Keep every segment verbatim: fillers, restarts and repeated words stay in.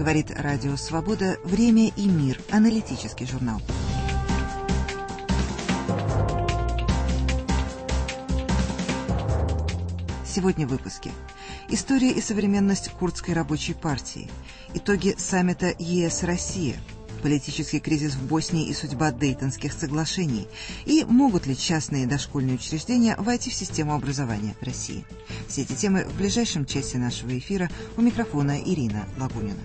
Говорит Радио Свобода. Время и мир. Аналитический журнал. Сегодня в выпуске. История и современность Курдской рабочей партии. Итоги саммита ЕС-Россия. Политический кризис в Боснии и судьба Дейтонских соглашений. И могут ли частные дошкольные учреждения войти в систему образования России? Все эти темы в ближайшем часе нашего эфира. У микрофона Ирина Лагунина.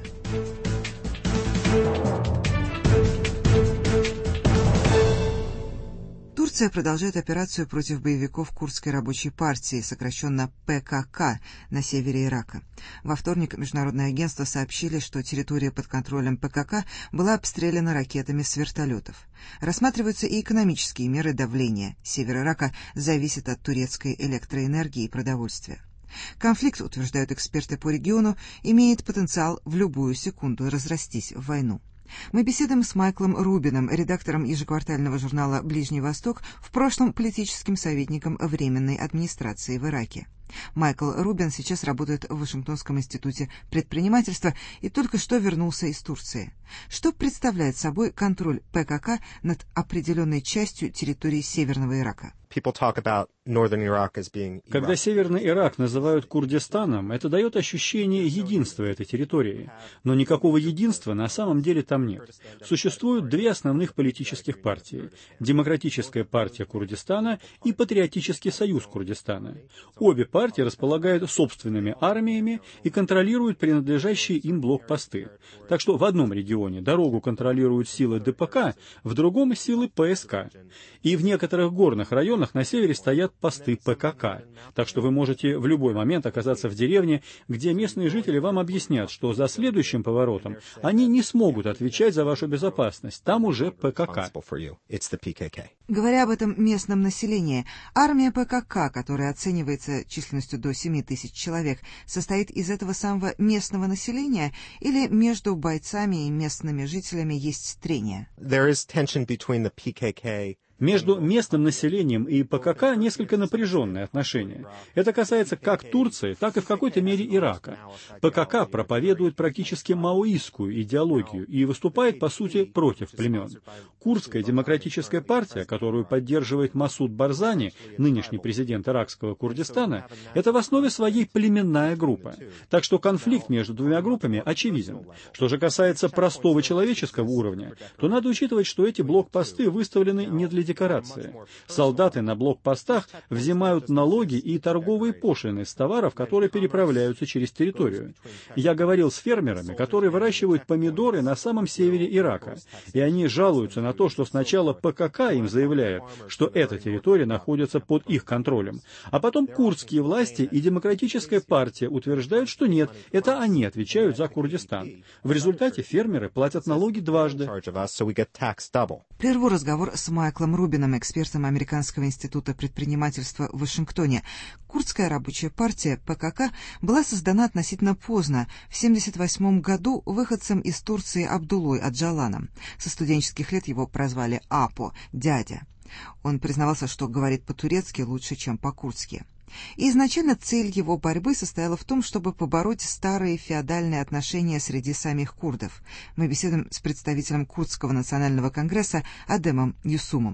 Турция продолжает операцию против боевиков Курдской рабочей партии, сокращенно ПКК, на севере Ирака. Во вторник международные агентства сообщили, что территория под контролем ПКК была обстреляна ракетами с вертолетов. Рассматриваются и экономические меры давления. Север Ирака зависит от турецкой электроэнергии и продовольствия. Конфликт, утверждают эксперты по региону, имеет потенциал в любую секунду разрастись в войну. Мы беседуем с Майклом Рубином, редактором ежеквартального журнала «Ближний Восток», в прошлом политическим советником Временной администрации в Ираке. Майкл Рубин сейчас работает в Вашингтонском институте предпринимательства и только что вернулся из Турции. Что представляет собой контроль ПКК над определенной частью территории Северного Ирака? Когда Северный Ирак называют Курдистаном, это дает ощущение единства этой территории. Но никакого единства на самом деле там нет. Существуют две основных политических партии – Демократическая партия Курдистана и Патриотический союз Курдистана. Обе партии располагают собственными армиями и контролируют принадлежащие им блокпосты. Так что в одном регионе дорогу контролируют силы ДПК, в другом – силы ПСК. И в некоторых горных районах на севере стоят посты ПКК, так что вы можете в любой момент оказаться в деревне, где местные жители вам объяснят, что за следующим поворотом они не смогут отвечать за вашу безопасность, там уже ПКК. Говоря об этом местном населении, армия ПКК, которая оценивается численностью до семи тысяч человек, состоит из этого самого местного населения или между бойцами и местными жителями есть трение? Между местным населением и ПКК несколько напряженные отношения. Это касается как Турции, так и в какой-то мере Ирака. ПКК проповедует практически маоистскую идеологию и выступает, по сути, против племен. Курдская демократическая партия, которую поддерживает Масуд Барзани, нынешний президент иракского Курдистана, это в основе своей племенная группа. Так что конфликт между двумя группами очевиден. Что же касается простого человеческого уровня, то надо учитывать, что эти блокпосты выставлены не для декорации. Солдаты на блокпостах взимают налоги и торговые пошлины с товаров, которые переправляются через территорию. Я говорил с фермерами, которые выращивают помидоры на самом севере Ирака, и они жалуются на то, что сначала ПКК им заявляет, что эта территория находится под их контролем, а потом курдские власти и Демократическая партия утверждают, что нет, это они отвечают за Курдистан. В результате фермеры платят налоги дважды. Прерву разговор с Майклом Рубином, экспертом Американского института предпринимательства в Вашингтоне. Курдская рабочая партия ПКК была создана относительно поздно, в семьдесят восьмом году выходцем из Турции Абдулой Аджаланом. Со студенческих лет его прозвали Апо, дядя. Он признавался, что говорит по-турецки лучше, чем по-курдски. И изначально цель его борьбы состояла в том, чтобы побороть старые феодальные отношения среди самих курдов. Мы беседуем с представителем Курдского национального конгресса Адемом Юсумом.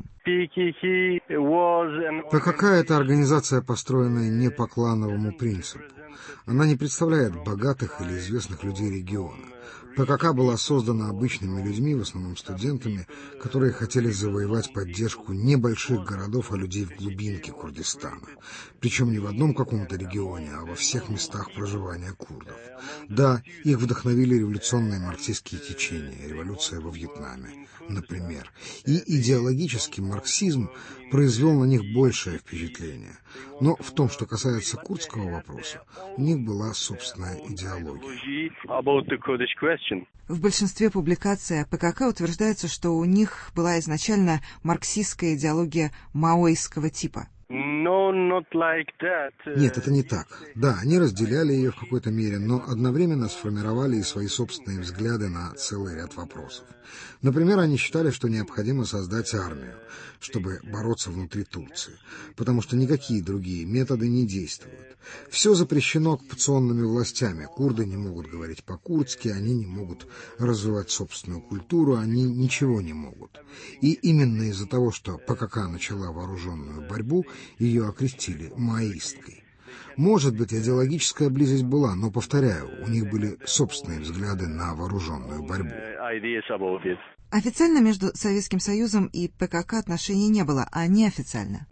ПКК – это организация, построенная не по клановому принципу. Она не представляет богатых или известных людей региона. ПКК была создана обычными людьми, в основном студентами, которые хотели завоевать поддержку небольших городов, а людей в глубинке Курдистана. Причем не в одном каком-то регионе, а во всех местах проживания курдов. Да, их вдохновили революционные марксистские течения, революция во Вьетнаме, например. И идеологический марксизм произвел на них большее впечатление. Но в том, что касается курдского вопроса, у них была собственная идеология. В большинстве публикаций о ПКК утверждается, что у них была изначально марксистская идеология маоистского типа. Нет, это не так. Да, они разделяли ее в какой-то мере, но одновременно сформировали и свои собственные взгляды на целый ряд вопросов. Например, они считали, что необходимо создать армию, чтобы бороться внутри Турции, потому что никакие другие методы не действуют. Все запрещено оккупационными властями. Курды не могут говорить по-курдски, они не могут развивать собственную культуру, они ничего не могут. И именно из-за того, что ПКК начала вооруженную борьбу, ее окрестили маоисткой. Может быть, идеологическая близость была, но, повторяю, у них были собственные взгляды на вооруженную борьбу. Официально между Советским Союзом и ПКК отношений не было, а неофициально?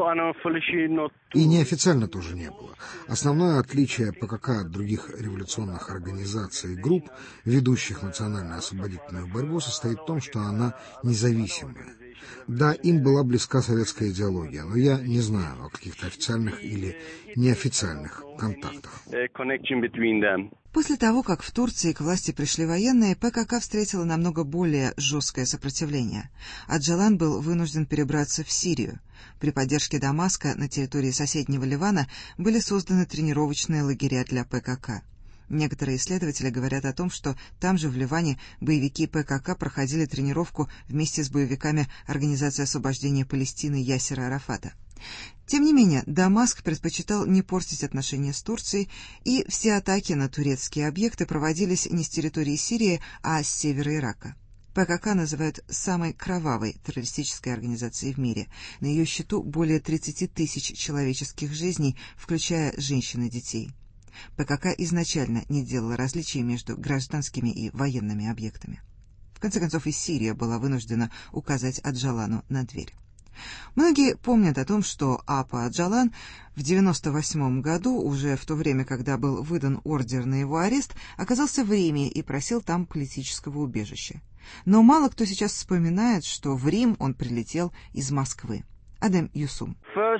И неофициально тоже не было. Основное отличие ПКК от других революционных организаций и групп, ведущих национально-освободительную борьбу, состоит в том, что она независимая. Да, им была близка советская идеология, но я не знаю о каких-то официальных или неофициальных контактах. После того, как в Турции к власти пришли военные, ПКК встретила намного более жесткое сопротивление. Аджалан был вынужден перебраться в Сирию. При поддержке Дамаска на территории соседнего Ливана были созданы тренировочные лагеря для ПКК. Некоторые исследователи говорят о том, что там же, в Ливане, боевики ПКК проходили тренировку вместе с боевиками Организации освобождения Палестины Ясера Арафата. Тем не менее, Дамаск предпочитал не портить отношения с Турцией, и все атаки на турецкие объекты проводились не с территории Сирии, а с севера Ирака. ПКК называют самой кровавой террористической организацией в мире. На ее счету более тридцати тысяч человеческих жизней, включая женщин и детей. ПКК изначально не делала различий между гражданскими и военными объектами. В конце концов, и Сирия была вынуждена указать Аджалану на дверь. Многие помнят о том, что Апа Аджалан в девяносто восьмом году, уже в то время, когда был выдан ордер на его арест, оказался в Риме и просил там политического убежища. Но мало кто сейчас вспоминает, что в Рим он прилетел из Москвы. Адем Юсум.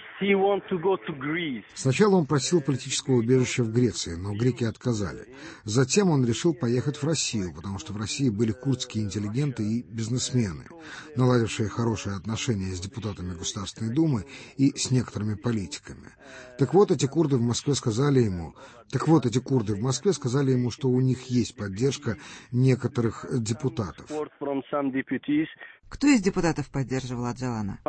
Сначала он просил политического убежища в Греции, но греки отказали. Затем он решил поехать в Россию, потому что в России были курдские интеллигенты и бизнесмены, наладившие хорошие отношения с депутатами Государственной Думы и с некоторыми политиками. Так вот, эти курды в Москве сказали ему, так вот, эти курды в Москве сказали ему, что у них есть поддержка некоторых депутатов. Кто из депутатов поддерживал Аджалана?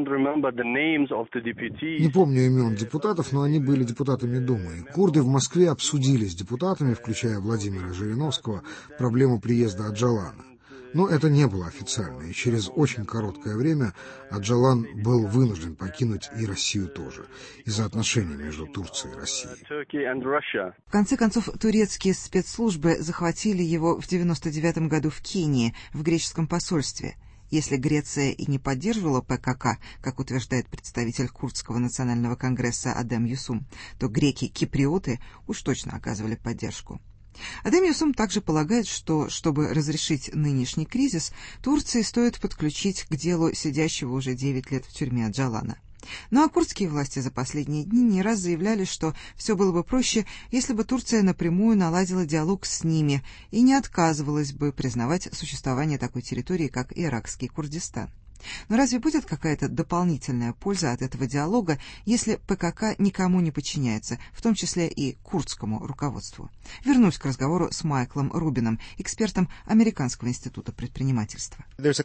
Не помню имен депутатов, но они были депутатами Думы. Курды в Москве обсудили с депутатами, включая Владимира Жириновского, проблему приезда Аджалана. Но это не было официально, и через очень короткое время Аджалан был вынужден покинуть и Россию тоже, из-за отношений между Турцией и Россией. В конце концов, турецкие спецслужбы захватили его в девяносто девятом году в Кении, в греческом посольстве. Если Греция и не поддерживала ПКК, как утверждает представитель Курдского национального конгресса Адем Юсум, то греки-киприоты уж точно оказывали поддержку. Адем Юсум также полагает, что, чтобы разрешить нынешний кризис, Турции стоит подключить к делу сидящего уже девять лет в тюрьме Аджалана. Ну а курдские власти за последние дни не раз заявляли, что все было бы проще, если бы Турция напрямую наладила диалог с ними и не отказывалась бы признавать существование такой территории, как иракский Курдистан. Но разве будет какая-то дополнительная польза от этого диалога, если ПКК никому не подчиняется, в том числе и курдскому руководству? Вернусь к разговору с Майклом Рубином, экспертом Американского института предпринимательства.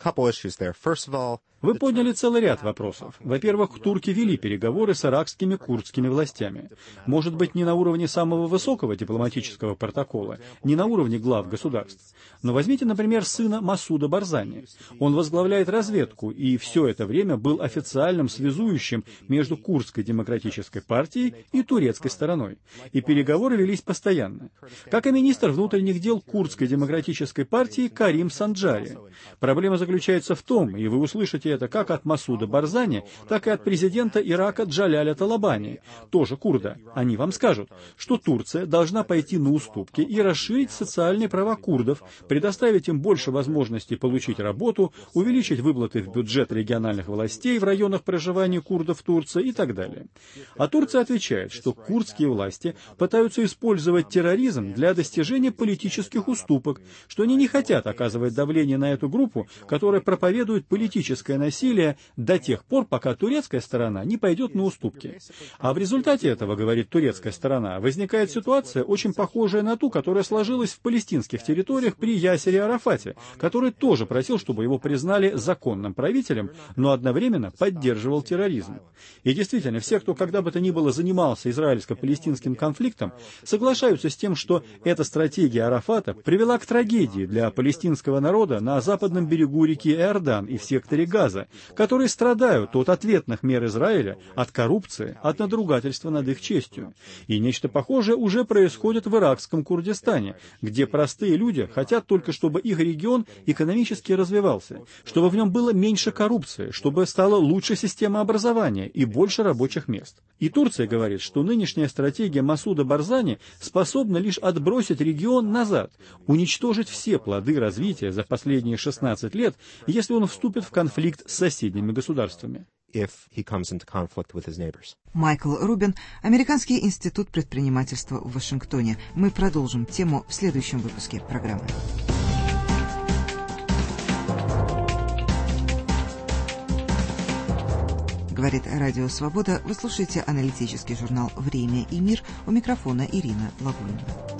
Вы подняли целый ряд вопросов. Во-первых, турки вели переговоры с иракскими курдскими властями. Может быть, не на уровне самого высокого дипломатического протокола, не на уровне глав государств. Но возьмите, например, сына Масуда Барзани. Он возглавляет разведку и все это время был официальным связующим между Курдской демократической партией и турецкой стороной. И переговоры велись постоянно. Как и министр внутренних дел Курдской демократической партии Карим Санджари. Проблема заключается в том, и вы услышите это как от Масуда Барзани, так и от президента Ирака Джаляля Талабани, тоже курда. Они вам скажут, что Турция должна пойти на уступки и расширить социальные права курдов, предоставить им больше возможностей получить работу, увеличить выплаты в бюджет региональных властей в районах проживания курдов в Турции и так далее. А Турция отвечает, что курдские власти пытаются использовать терроризм для достижения политических уступок, что они не хотят оказывать давление на эту группу, которая проповедует политическое насилия до тех пор, пока турецкая сторона не пойдет на уступки. А в результате этого, говорит турецкая сторона, возникает ситуация, очень похожая на ту, которая сложилась в палестинских территориях при Ясере Арафате, который тоже просил, чтобы его признали законным правителем, но одновременно поддерживал терроризм. И действительно, все, кто когда бы то ни было занимался израильско-палестинским конфликтом, соглашаются с тем, что эта стратегия Арафата привела к трагедии для палестинского народа на западном берегу реки Иордан и в секторе Газа, которые страдают от ответных мер Израиля, от коррупции, от надругательства над их честью. И нечто похожее уже происходит в иракском Курдистане, где простые люди хотят только, чтобы их регион экономически развивался, чтобы в нем было меньше коррупции, чтобы стала лучше система образования и больше рабочих мест. И Турция говорит, что нынешняя стратегия Масуда Барзани способна лишь отбросить регион назад, уничтожить все плоды развития за последние шестнадцать лет, если он вступит в конфликт с соседними государствами. Майкл Рубин, Американский институт предпринимательства в Вашингтоне. Мы продолжим тему в следующем выпуске программы. Говорит Радио Свобода. Вы слушаете аналитический журнал «Время и мир». У микрофона Ирина Лагунина.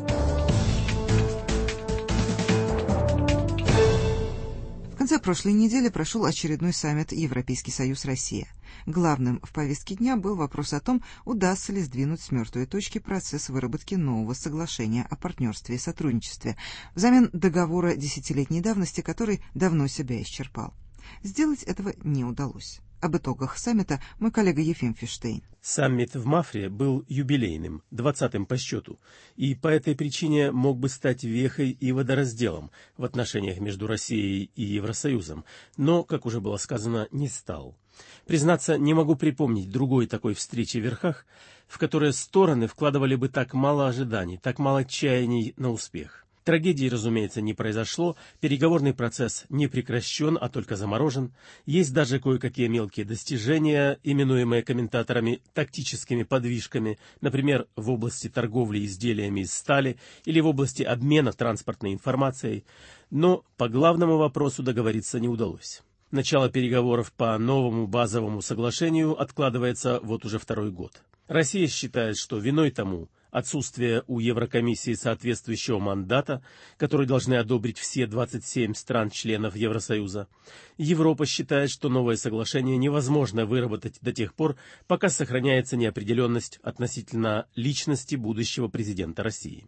В конце прошлой недели прошел очередной саммит Европейский Союз-Россия. Главным в повестке дня был вопрос о том, удастся ли сдвинуть с мертвой точки процесс выработки нового соглашения о партнерстве и сотрудничестве взамен договора десятилетней давности, который давно себя исчерпал. Сделать этого не удалось. Об итогах саммита мой коллега Ефим Фиштейн. Саммит в Мафре был юбилейным, двадцатым по счету, и по этой причине мог бы стать вехой и водоразделом в отношениях между Россией и Евросоюзом, но, как уже было сказано, не стал. Признаться, не могу припомнить другой такой встречи в верхах, в которой стороны вкладывали бы так мало ожиданий, так мало чаяний на успех. Трагедии, разумеется, не произошло, переговорный процесс не прекращен, а только заморожен. Есть даже кое-какие мелкие достижения, именуемые комментаторами тактическими подвижками, например, в области торговли изделиями из стали или в области обмена транспортной информацией. Но по главному вопросу договориться не удалось. Начало переговоров по новому базовому соглашению откладывается вот уже второй год. Россия считает, что виной тому отсутствие у Еврокомиссии соответствующего мандата, который должны одобрить все двадцать семь стран-членов Евросоюза. Европа считает, что новое соглашение невозможно выработать до тех пор, пока сохраняется неопределенность относительно личности будущего президента России.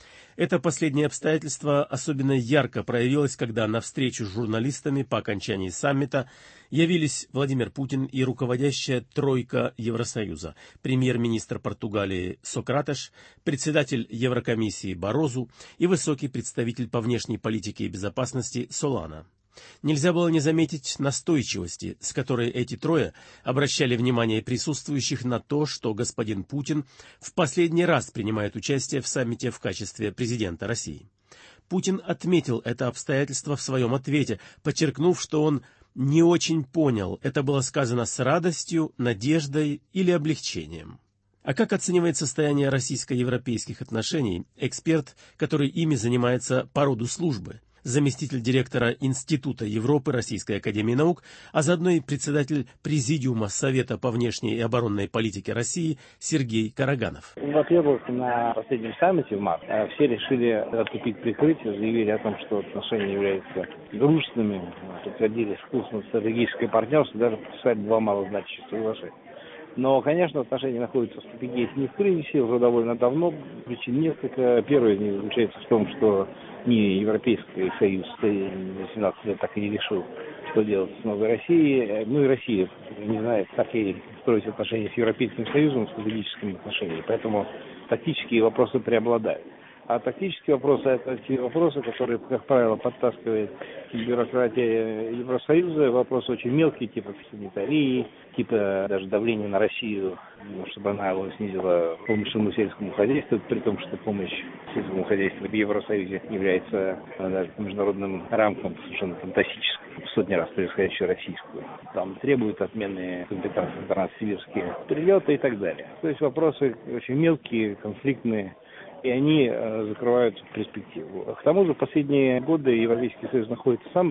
Это последнее обстоятельство особенно ярко проявилось, когда на встречу с журналистами по окончании саммита явились Владимир Путин и руководящая тройка Евросоюза, премьер-министр Португалии Сократеш, председатель Еврокомиссии Барозу и высокий представитель по внешней политике и безопасности Солана. Нельзя было не заметить настойчивости, с которой эти трое обращали внимание присутствующих на то, что господин Путин в последний раз принимает участие в саммите в качестве президента России. Путин отметил это обстоятельство в своем ответе, подчеркнув, что он не очень понял, это было сказано с радостью, надеждой или облегчением. А как оценивает состояние российско-европейских отношений эксперт, который ими занимается по роду службы? Заместитель директора Института Европы Российской академии наук, а заодно и председатель Президиума Совета по внешней и оборонной политике России Сергей Караганов. Во-первых, на последнем саммите в марте все решили отступить прикрытие, заявили о том, что отношения являются дружественными, подтвердили вкусное стратегическое партнерство, даже подписали два малозначащих соглашения. Но, конечно, отношения находятся в тупике, если не в кризисе, уже довольно давно. Причин несколько. Первая из них заключается в том, что ни Европейский Союз за семнадцать лет так и не решил, что делать с новой Россией. Ну и Россия не знает, как ей строить отношения с Европейским Союзом в стратегическом отношении. Поэтому тактические вопросы преобладают. А тактические вопросы – это те вопросы, которые, как правило, подтаскивает бюрократия Евросоюза. Вопросы очень мелкие, типа санитарии, типа даже давления на Россию, чтобы она снизила помощь сельскому хозяйству, при том, что помощь сельскому хозяйству в Евросоюзе является даже по международным рамкам совершенно фантастической, в сотни раз превосходящей российскую. Там требуют отмены компетенции транссибирские прилеты и так далее. То есть вопросы очень мелкие, конфликтные, и они э, закрывают перспективу. К тому же в последние годы Европейский Союз находится сам в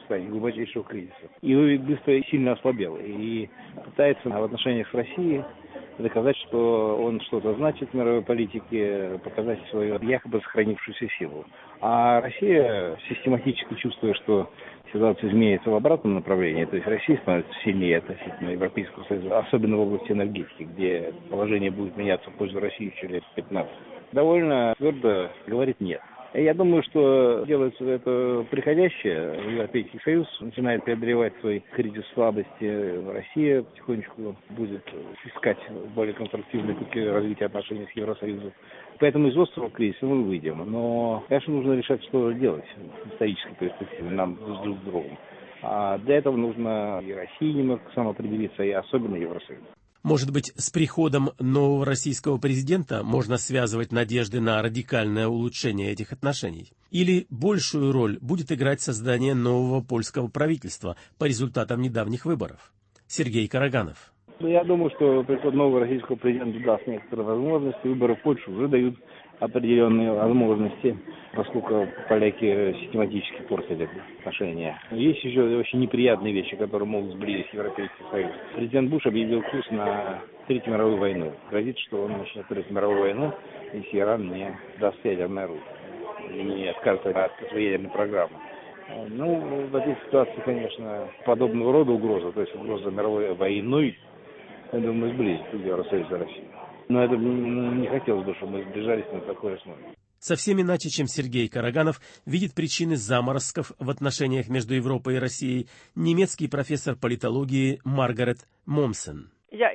состоянии глубочайшего кризиса. И быстро и сильно ослабел. И пытается в отношениях с Россией доказать, что он что-то значит в мировой политике, показать свою якобы сохранившуюся силу. А Россия, систематически чувствуя, что ситуация изменяется в обратном направлении, то есть Россия становится сильнее относительно Европейского Союза, особенно в области энергетики, где положение будет меняться в пользу России через лет пятнадцать, довольно твердо говорит «нет». Я думаю, что делается это приходящее. Европейский Союз начинает преодолевать свой кризис слабости. Россия потихонечку будет искать более конструктивные пути развития отношений с Евросоюзом. Поэтому из острого кризиса мы выйдем. Но, конечно, нужно решать, что делать в исторической перспективе нам друг с другом. А для этого нужно и России немного самоопределиться, и особенно Евросоюз. Может быть, с приходом нового российского президента можно связывать надежды на радикальное улучшение этих отношений? Или большую роль будет играть создание нового польского правительства по результатам недавних выборов? Сергей Караганов. Я думаю, что приход нового российского президента даст некоторые возможности. Выборы в Польше уже дают определенные возможности, поскольку поляки систематически портили отношения. Есть еще очень неприятные вещи, которые могут сблизить Европейский Союз. Президент Буш объявил курс на Третью мировую войну. Грозит, что он начнет Третью мировую войну, если Иран не даст ядерное оружие и не откажется от своей ядерной программы. Ну, в этой ситуации, конечно, подобного рода угроза, то есть угроза мировой войной, я думаю, сблизит Евросоюз и Россию. Но это не хотелось бы, чтобы мы сближались на такой основе. Совсем иначе, чем Сергей Караганов, видит причины заморозков в отношениях между Европой и Россией немецкий профессор политологии Маргарет Момсен.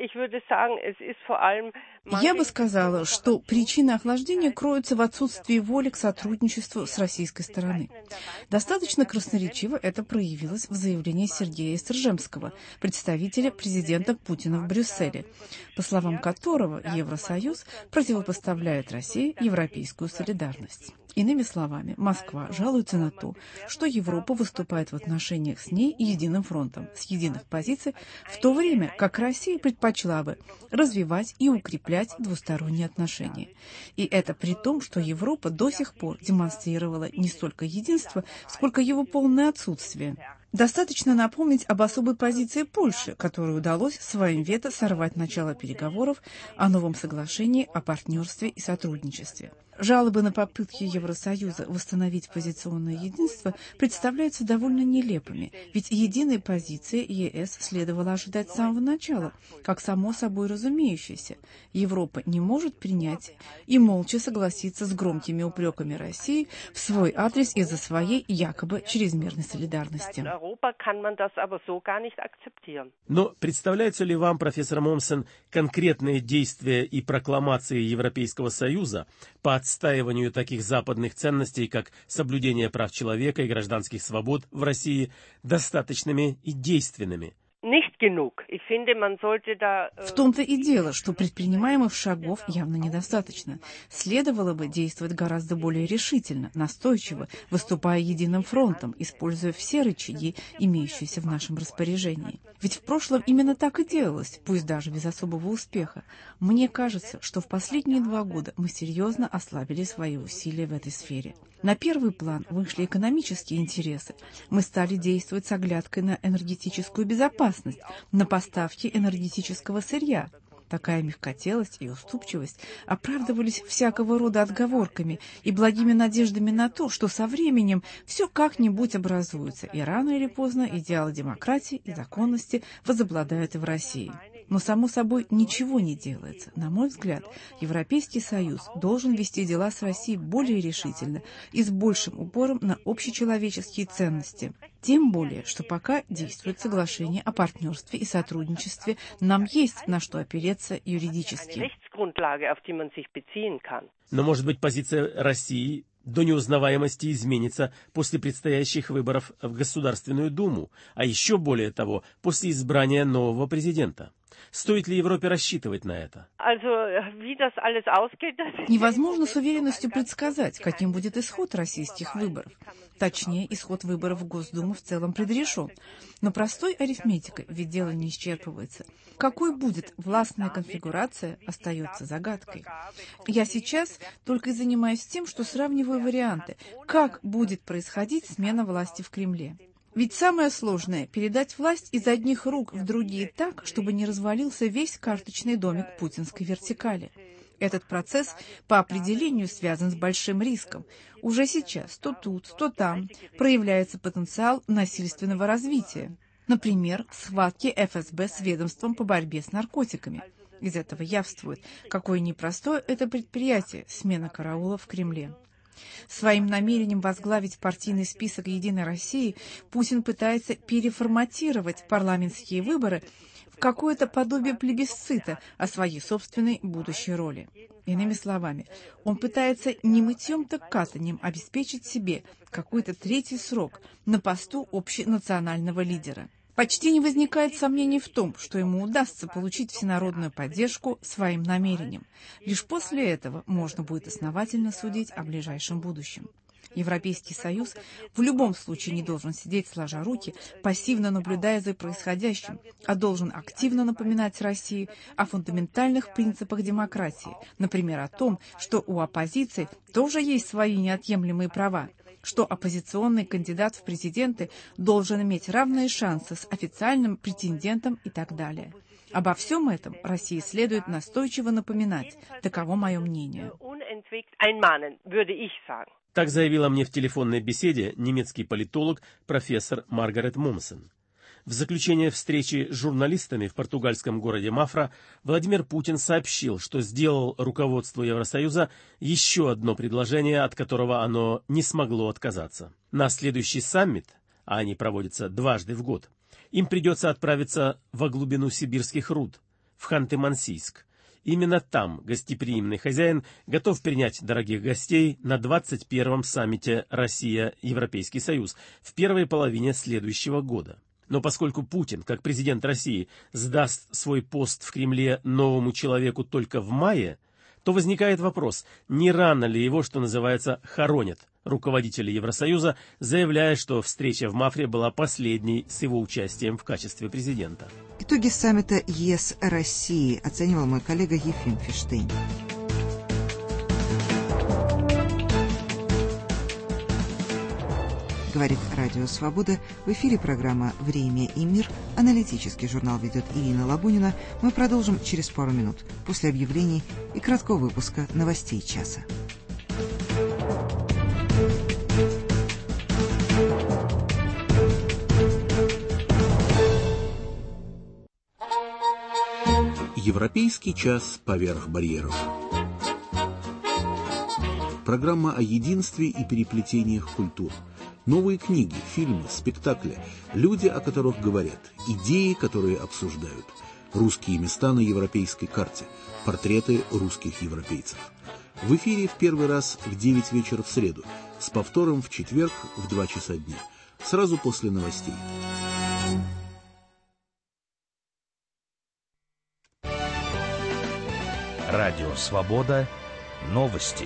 Я бы сказала, что причины охлаждения кроются в отсутствии воли к сотрудничеству с российской стороны. Достаточно красноречиво это проявилось в заявлении Сергея Стржемского, представителя президента Путина в Брюсселе, по словам которого Евросоюз противопоставляет России европейскую солидарность. Иными словами, Москва жалуется на то, что Европа выступает в отношениях с ней единым фронтом, с единых позиций, в то время как Россия предпочла бы развивать и укреплять двусторонние отношения. И это при том, что Европа до сих пор демонстрировала не столько единство, сколько его полное отсутствие. Достаточно напомнить об особой позиции Польши, которой удалось своим вето сорвать начало переговоров о новом соглашении о партнерстве и сотрудничестве. Жалобы на попытки Евросоюза восстановить позиционное единство представляются довольно нелепыми, ведь единой позиции ЕС следовало ожидать с самого начала, как само собой разумеющееся. Европа не может принять и молча согласиться с громкими упреками России в свой адрес из-за своей якобы чрезмерной солидарности. Но представляются ли вам, профессор Момсен, конкретные действия и прокламации Европейского Союза по отстаиванию таких западных ценностей, как соблюдение прав человека и гражданских свобод в России, достаточными и действенными? В том-то и дело, что предпринимаемых шагов явно недостаточно. Следовало бы действовать гораздо более решительно, настойчиво, выступая единым фронтом, используя все рычаги, имеющиеся в нашем распоряжении. Ведь в прошлом именно так и делалось, пусть даже без особого успеха. Мне кажется, что в последние два года мы серьезно ослабили свои усилия в этой сфере. На первый план вышли экономические интересы. Мы стали действовать с оглядкой на энергетическую безопасность, на поставки энергетического сырья. Такая мягкотелость и уступчивость оправдывались всякого рода отговорками и благими надеждами на то, что со временем все как-нибудь образуется, и рано или поздно идеалы демократии и законности возобладают и в России. Но, само собой, ничего не делается. На мой взгляд, Европейский Союз должен вести дела с Россией более решительно и с большим упором на общечеловеческие ценности. Тем более, что пока действует соглашение о партнерстве и сотрудничестве, нам есть на что опереться юридически. Но, может быть, позиция России до неузнаваемости изменится после предстоящих выборов в Государственную Думу, а еще более того, после избрания нового президента. Стоит ли Европе рассчитывать на это? Невозможно с уверенностью предсказать, каким будет исход российских выборов. Точнее, исход выборов в Госдуму в целом предрешен. Но простой арифметикой, ведь дело не исчерпывается. Какой будет властная конфигурация, остается загадкой. Я сейчас только и занимаюсь тем, что сравниваю варианты, как будет происходить смена власти в Кремле. Ведь самое сложное – передать власть из одних рук в другие так, чтобы не развалился весь карточный домик путинской вертикали. Этот процесс по определению связан с большим риском. Уже сейчас то тут, то там проявляется потенциал насильственного развития. Например, схватки эф эс бэ с ведомством по борьбе с наркотиками. Из этого явствует, какое непростое это предприятие – смена караула в Кремле. Своим намерением возглавить партийный список «Единой России» Путин пытается переформатировать парламентские выборы в какое-то подобие плебисцита о своей собственной будущей роли. Иными словами, он пытается не мытьем, так катаньем обеспечить себе какой-то третий срок на посту общенационального лидера. Почти не возникает сомнений в том, что ему удастся получить всенародную поддержку своим намерениям. Лишь после этого можно будет основательно судить о ближайшем будущем. Европейский Союз в любом случае не должен сидеть сложа руки, пассивно наблюдая за происходящим, а должен активно напоминать России о фундаментальных принципах демократии, например, о том, что у оппозиции тоже есть свои неотъемлемые права, что оппозиционный кандидат в президенты должен иметь равные шансы с официальным претендентом и так далее. Обо всем этом России следует настойчиво напоминать. Таково мое мнение. Так заявила мне в телефонной беседе немецкий политолог профессор Маргарет Момсен. В заключение встречи с журналистами в португальском городе Мафра Владимир Путин сообщил, что сделал руководству Евросоюза еще одно предложение, от которого оно не смогло отказаться. На следующий саммит, а они проводятся дважды в год, им придется отправиться во глубину сибирских руд, в Ханты-Мансийск. Именно там гостеприимный хозяин готов принять дорогих гостей на двадцать первом саммите Россия-Европейский Союз в первой половине следующего года. Но поскольку Путин, как президент России, сдаст свой пост в Кремле новому человеку только в мае, то возникает вопрос, не рано ли его, что называется, хоронят руководители Евросоюза, заявляя, что встреча в Мафре была последней с его участием в качестве президента. Итоги саммита ЕС России оценивал мой коллега Ефим Фиштейн. Говорит Радио Свобода. В эфире программа «Время и мир». Аналитический журнал ведет Ирина Лабунина. Мы продолжим через пару минут после объявлений и краткого выпуска новостей часа. Европейский час поверх барьеров. Программа о единстве и переплетениях культур. Новые книги, фильмы, спектакли, люди, о которых говорят, идеи, которые обсуждают, русские места на европейской карте, портреты русских европейцев. В эфире в первый раз в девять вечера в среду, с повтором в четверг в два часа дня, сразу после новостей. Радио «Свобода». Новости.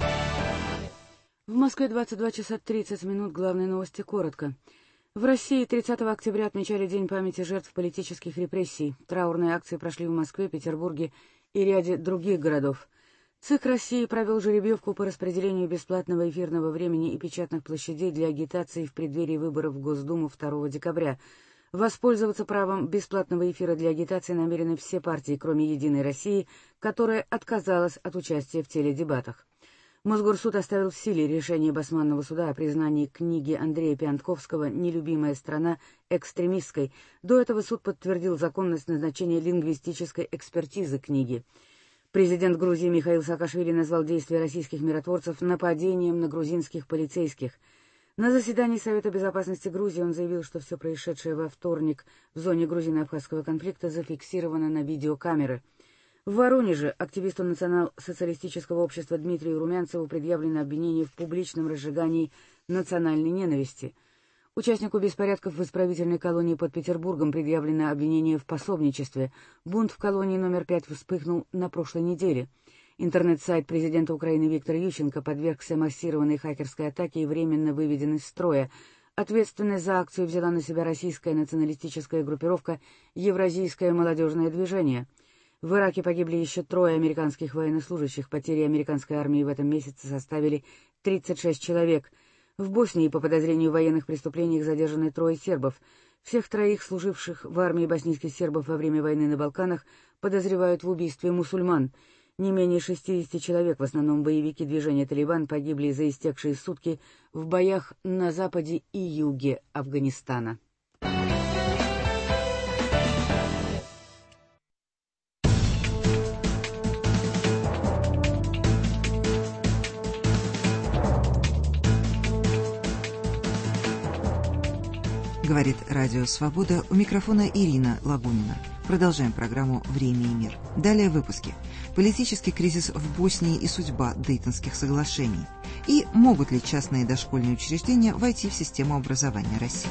В Москве двадцать два часа тридцать минут. Главные новости коротко. В России тридцатого октября отмечали День памяти жертв политических репрессий. Траурные акции прошли в Москве, Петербурге и ряде других городов. ЦИК России провел жеребьевку по распределению бесплатного эфирного времени и печатных площадей для агитации в преддверии выборов в Госдуму второго декабря. Воспользоваться правом бесплатного эфира для агитации намерены все партии, кроме «Единой России», которая отказалась от участия в теледебатах. Мосгорсуд оставил в силе решение Басманного суда о признании книги Андрея Пиантковского «Нелюбимая страна» экстремистской. До этого суд подтвердил законность назначения лингвистической экспертизы книги. Президент Грузии Михаил Саакашвили назвал действия российских миротворцев нападением на грузинских полицейских. На заседании Совета безопасности Грузии он заявил, что все происшедшее во вторник в зоне грузино-абхазского конфликта зафиксировано на видеокамеры. В Воронеже активисту национал-социалистического общества Дмитрию Румянцеву предъявлено обвинение в публичном разжигании национальной ненависти. Участнику беспорядков в исправительной колонии под Петербургом предъявлено обвинение в пособничестве. Бунт в колонии номер пять вспыхнул на прошлой неделе. Интернет-сайт президента Украины Виктор Ющенко подвергся массированной хакерской атаке и временно выведен из строя. Ответственность за акцию взяла на себя российская националистическая группировка «Евразийское молодежное движение». В Ираке погибли еще трое американских военнослужащих. Потери американской армии в этом месяце составили тридцать шесть человек. В Боснии по подозрению в военных преступлениях задержаны трое сербов. Всех троих, служивших в армии боснийских сербов во время войны на Балканах, подозревают в убийстве мусульман. Не менее шестидесяти человек, в основном боевики движения «Талибан», погибли за истекшие сутки в боях на западе и юге Афганистана. Говорит Радио Свобода, у микрофона Ирина Лагунина. Продолжаем программу «Время и мир». Далее в выпуске. Политический кризис в Боснии и судьба Дейтонских соглашений. И могут ли частные дошкольные учреждения войти в систему образования России?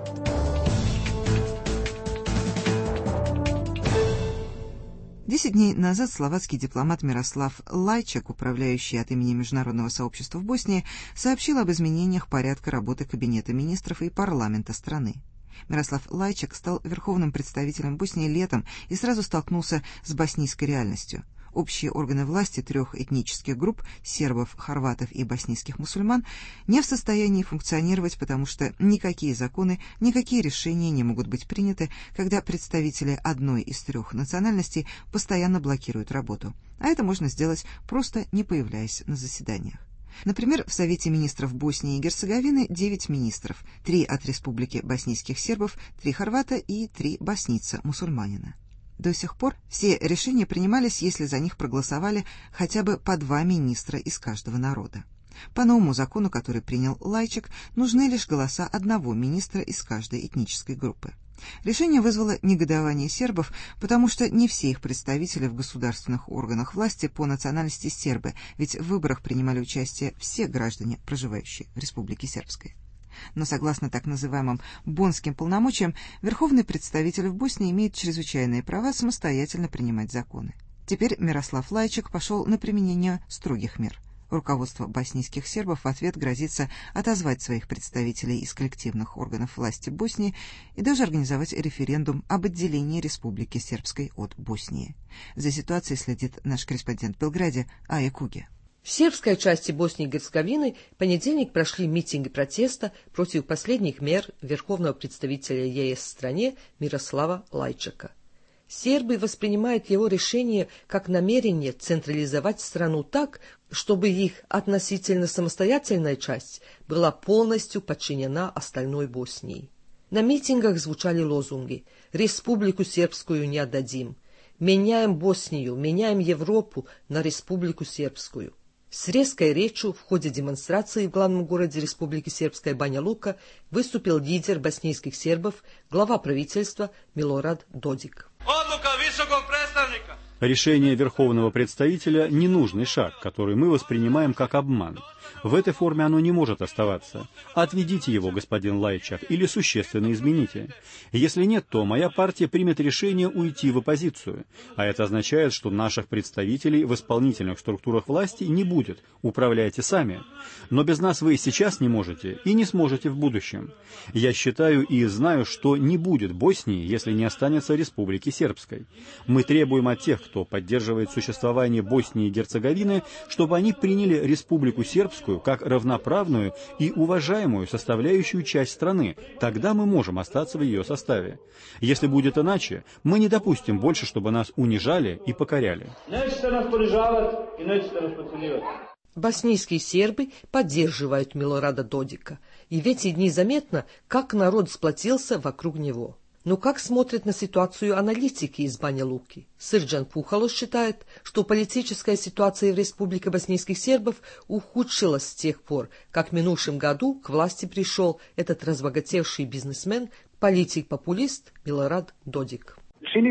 Десять дней назад словацкий дипломат Мирослав Лайчак, управляющий от имени международного сообщества в Боснии, сообщил об изменениях порядка работы Кабинета министров и парламента страны. Мирослав Лайчак стал верховным представителем Боснии летом и сразу столкнулся с боснийской реальностью. Общие органы власти трех этнических групп – сербов, хорватов и боснийских мусульман – не в состоянии функционировать, потому что никакие законы, никакие решения не могут быть приняты, когда представители одной из трех национальностей постоянно блокируют работу. А это можно сделать, просто не появляясь на заседаниях. Например, в Совете министров Боснии и Герцеговины девять министров, три от Республики боснийских сербов, три хорвата и три боснийца-мусульманина. До сих пор все решения принимались, если за них проголосовали хотя бы по два министра из каждого народа. По новому закону, который принял Лайчак, нужны лишь голоса одного министра из каждой этнической группы. Решение вызвало негодование сербов, потому что не все их представители в государственных органах власти по национальности сербы, ведь в выборах принимали участие все граждане, проживающие в Республике Сербской. Но согласно так называемым боннским полномочиям, верховный представитель в Боснии имеет чрезвычайные права самостоятельно принимать законы. Теперь Мирослав Лайчак пошел на применение строгих мер. Руководство боснийских сербов в ответ грозится отозвать своих представителей из коллективных органов власти Боснии и даже организовать референдум об отделении Республики Сербской от Боснии. За ситуацией следит наш корреспондент в Белграде Ая Куги. В сербской части Боснии и Герцеговины в понедельник прошли митинги протеста против последних мер верховного представителя ЕС в стране Мирослава Лайчака. Сербы воспринимают его решение как намерение централизовать страну так, чтобы их относительно самостоятельная часть была полностью подчинена остальной Боснии. На митингах звучали лозунги «Республику Сербскую не отдадим», «Меняем Боснию, меняем Европу на Республику Сербскую». С резкой речью в ходе демонстрации в главном городе Республики Сербская Баня Лука выступил лидер боснийских сербов, глава правительства Милорад Додик. Решение верховного представителя – ненужный шаг, который мы воспринимаем как обман. В этой форме оно не может оставаться. Отведите его, господин Лайчак, или существенно измените. Если нет, то моя партия примет решение уйти в оппозицию. А это означает, что наших представителей в исполнительных структурах власти не будет. Управляйте сами. Но без нас вы сейчас не можете и не сможете в будущем. Я считаю и знаю, что не будет Боснии, если не останется Республики Сербской. Мы требуем от тех, кто поддерживает существование Боснии и Герцеговины, чтобы они приняли Республику Сербскую как равноправную и уважаемую составляющую часть страны. Тогда мы можем остаться в ее составе. Если будет иначе, мы не допустим больше, чтобы нас унижали и покоряли. Боснийские сербы поддерживают Милорада Додика, и в эти дни заметно, как народ сплотился вокруг него. Но как смотрят на ситуацию аналитики из Бanja Luke? Срđan Puhalo считает, что политическая ситуация в Республике боснийских сербов ухудшилась с тех пор, как в минувшем году к власти пришел этот разбогатевший бизнесмен, политик-популист Милорад Додик.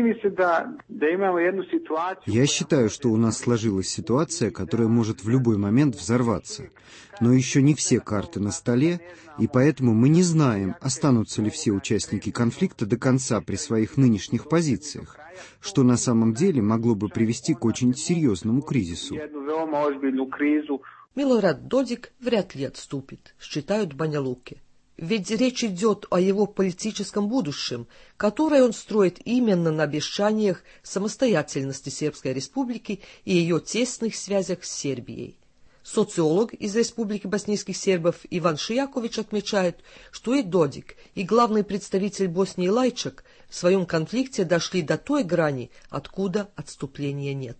Я считаю, что у нас сложилась ситуация, которая может в любой момент взорваться. Но еще не все карты на столе, и поэтому мы не знаем, останутся ли все участники конфликта до конца при своих нынешних позициях, что на самом деле могло бы привести к очень серьезному кризису. Милорад Додик вряд ли отступит, считают в Бanja Luke. Ведь речь идет о его политическом будущем, которое он строит именно на обещаниях самостоятельности Сербской Республики и ее тесных связях с Сербией. Социолог из Республики боснийских сербов Иван Шиякович отмечает, что и Додик, и главный представитель Боснии Лайчак в своем конфликте дошли до той грани, откуда отступления нет.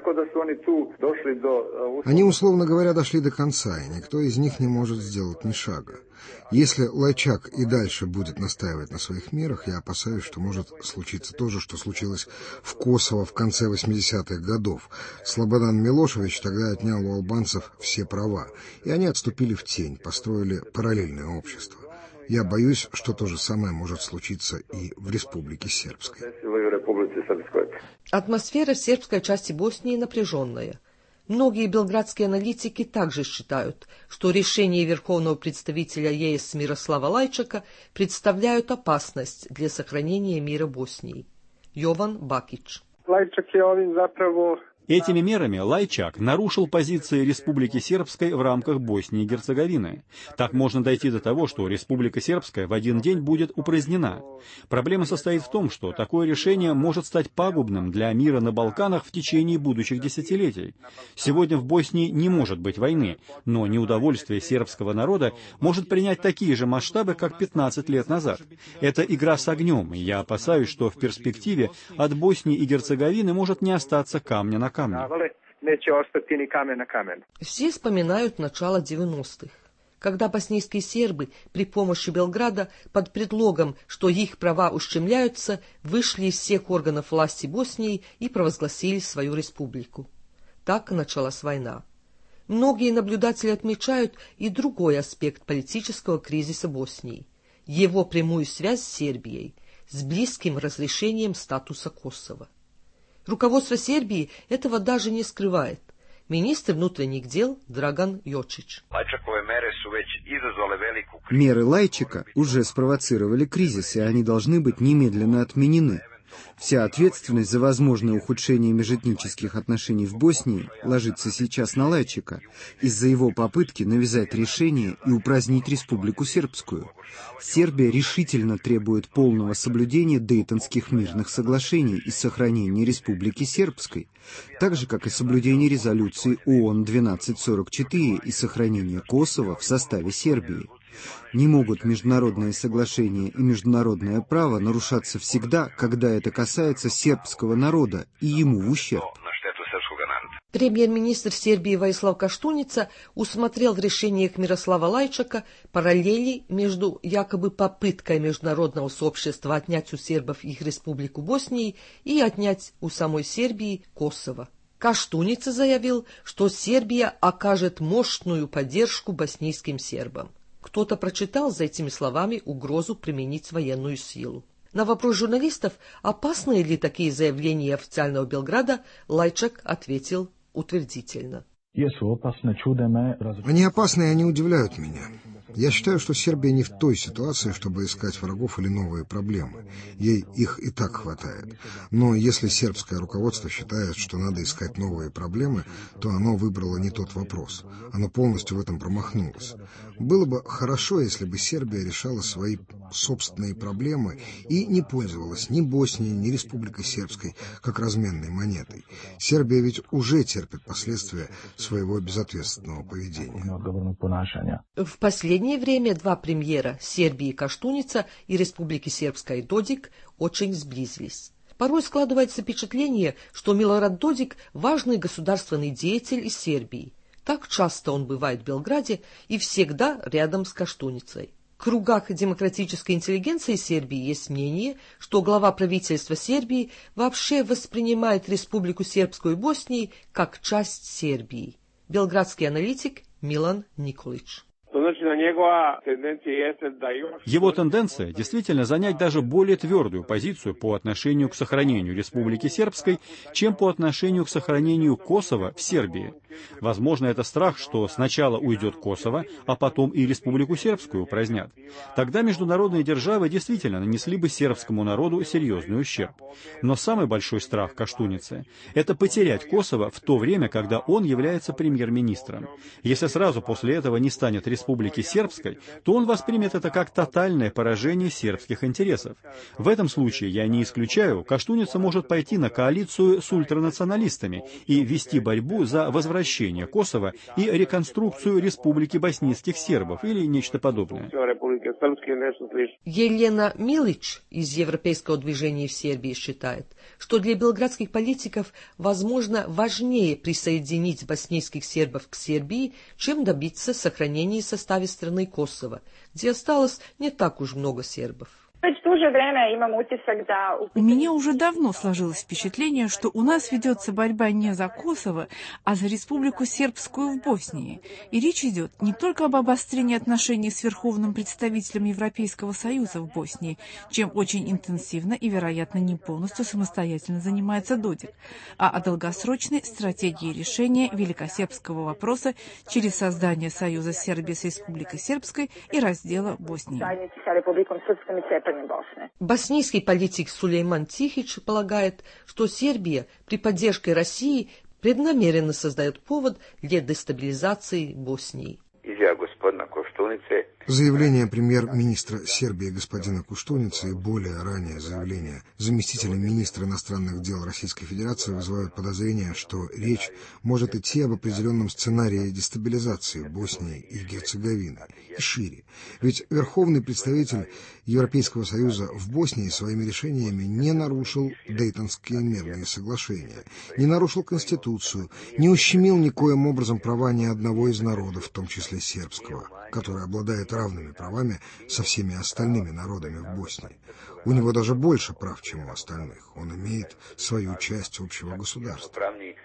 Они, условно говоря, дошли до конца, и никто из них не может сделать ни шага. Если Лайчак и дальше будет настаивать на своих мерах, я опасаюсь, что может случиться то же, что случилось в Косово в конце восьмидесятых годов. Слободан Милошевич тогда отнял у албанцев все права, и они отступили в тень, построили параллельное общество. Я боюсь, что то же самое может случиться и в Республике Сербской. Атмосфера в сербской части Боснии напряженная. Многие белградские аналитики также считают, что решения верховного представителя ЕС Мирослава Лайчака представляют опасность для сохранения мира Боснии. Йован Бакич. Этими мерами Лайчак нарушил позиции Республики Сербской в рамках Боснии и Герцеговины. Так можно дойти до того, что Республика Сербская в один день будет упразднена. Проблема состоит в том, что такое решение может стать пагубным для мира на Балканах в течение будущих десятилетий. Сегодня в Боснии не может быть войны, но неудовольствие сербского народа может принять такие же масштабы, как пятнадцать лет назад. Это игра с огнем, и я опасаюсь, что в перспективе от Боснии и Герцеговины может не остаться камня на камне. Все вспоминают начало девяностых, когда боснийские сербы при помощи Белграда под предлогом, что их права ущемляются, вышли из всех органов власти Боснии и провозгласили свою республику. Так началась война. Многие наблюдатели отмечают и другой аспект политического кризиса Боснии – его прямую связь с Сербией, с близким разрешением статуса Косово. Руководство Сербии этого даже не скрывает. Министр внутренних дел Драган Йочич. Меры Лайчака уже спровоцировали кризис, и они должны быть немедленно отменены. Вся ответственность за возможное ухудшение межэтнических отношений в Боснии ложится сейчас на Лайчака из-за его попытки навязать решение и упразднить Республику Сербскую. Сербия решительно требует полного соблюдения Дейтонских мирных соглашений и сохранения Республики Сербской, так же, как и соблюдение резолюции ООН двенадцать сорок четыре и сохранения Косово в составе Сербии. Не могут международные соглашения и международное право нарушаться всегда, когда это касается сербского народа и ему в ущерб. Премьер-министр Сербии Воислав Каштуница усмотрел в решениях Мирослава Лайчака параллели между якобы попыткой международного сообщества отнять у сербов их республику Боснии и отнять у самой Сербии Косово. Каштуница заявил, что Сербия окажет мощную поддержку боснийским сербам. Кто-то прочитал за этими словами угрозу применить военную силу. На вопрос журналистов, опасны ли такие заявления официального Белграда, Лайчак ответил утвердительно. Они опасны, и они удивляют меня. Я считаю, что Сербия не в той ситуации, чтобы искать врагов или новые проблемы. Ей их и так хватает. Но если сербское руководство считает, что надо искать новые проблемы, то оно выбрало не тот вопрос. Оно полностью в этом промахнулось. Было бы хорошо, если бы Сербия решала свои собственные проблемы и не пользовалась ни Боснией, ни Республикой Сербской как разменной монетой. Сербия ведь уже терпит последствия своего безответственного поведения. В последнее время два премьера Сербии Каштуница и Республики Сербской Додик очень сблизились. Порой складывается впечатление, что Милорад Додик – важный государственный деятель из Сербии. Так часто он бывает в Белграде и всегда рядом с Каштуницей. В кругах демократической интеллигенции Сербии есть мнение, что глава правительства Сербии вообще воспринимает Республику Сербскую Боснии как часть Сербии. Белградский аналитик Милан Николич. Его тенденция действительно занять даже более твердую позицию по отношению к сохранению Республики Сербской, чем по отношению к сохранению Косово в Сербии. Возможно, это страх, что сначала уйдет Косово, а потом и Республику Сербскую упразднят. Тогда международные державы действительно нанесли бы сербскому народу серьезный ущерб. Но самый большой страх Каштуницы – это потерять Косово в то время, когда он является премьер-министром. Если сразу после этого не станет республикой Республики Сербской, то он воспримет это как тотальное поражение сербских интересов. В этом случае, я не исключаю, Коштуница может пойти на коалицию с ультранационалистами и вести борьбу за возвращение Косово и реконструкцию Республики боснийских сербов или нечто подобное. Елена Милич из Европейского движения в Сербии считает, что для белградских политиков, возможно, важнее присоединить боснийских сербов к Сербии, чем добиться сохранения в составе страны Косово, где осталось не так уж много сербов. У меня уже давно сложилось впечатление, что у нас ведется борьба не за Косово, а за Республику Сербскую в Боснии. И речь идет не только об обострении отношений с верховным представителем Европейского Союза в Боснии, чем очень интенсивно и, вероятно, не полностью самостоятельно занимается Додик, а о долгосрочной стратегии решения великосербского вопроса через создание Союза Сербии с Республикой Сербской и раздела Боснии. Боснийский политик Сулейман Тихич полагает, что Сербия при поддержке России преднамеренно создает повод для дестабилизации Боснии. Заявление премьер-министра Сербии господина Куштуницы и более ранее заявление заместителя министра иностранных дел Российской Федерации вызывают подозрение, что речь может идти об определенном сценарии дестабилизации Боснии и Герцеговины и шире. Ведь верховный представитель Европейского Союза в Боснии своими решениями не нарушил Дейтонские мирные соглашения, не нарушил Конституцию, не ущемил никоим образом права ни одного из народов, в том числе сербского, который обладает равными правами со всеми остальными народами в Боснии. У него даже больше прав, чем у остальных. Он имеет свою часть общего государства.